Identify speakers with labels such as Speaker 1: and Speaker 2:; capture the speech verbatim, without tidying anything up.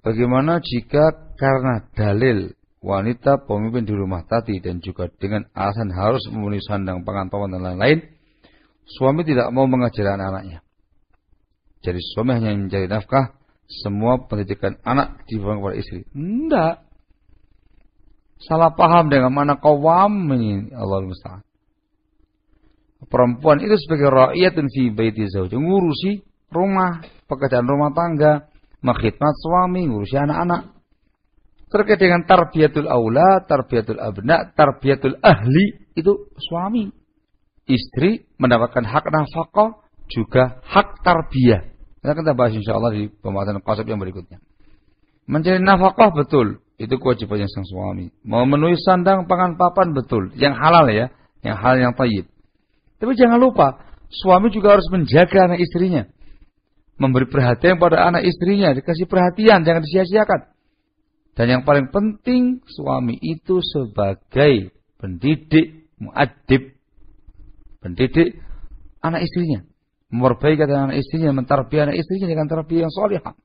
Speaker 1: Bagaimana jika karena dalil wanita pemimpin di rumah tadi dan juga dengan alasan harus memenuhi sandang pangan papan dan lain-lain, suami tidak mau mengajar anak-anaknya. Jadi suami hanya mencari nafkah, semua pendidikan anak dibawa kepada istri. Tidak. Salah paham dengan mana qawwam ini, Allahul musta'an. Perempuan itu sebagai ra'iyatun fi baiti zawj, ngurusi rumah, pekerjaan rumah tangga, makhidmat suami, ngurusi anak-anak. Terkait dengan tarbiyatul aula, tarbiyatul abna, tarbiyatul ahli, itu suami. Istri mendapatkan hak nafkah, juga hak tarbiyah. Kita akan bahas insyaallah di pembahasan qasab yang berikutnya. Mencari nafkah betul, itu kewajibannya sang suami. Memenuhi sandang pangan papan betul, yang halal ya, yang halal yang thayyib. Tapi jangan lupa, suami juga harus menjaga anak istrinya. Memberi perhatian pada anak istrinya, dikasih perhatian, jangan disia-siakan. Dan yang paling penting, suami itu sebagai pendidik, muaddib, pendidik anak istrinya. Memperbaiki anak istrinya, mentarbiyah anak istrinya dengan tarbiyah yang salihah.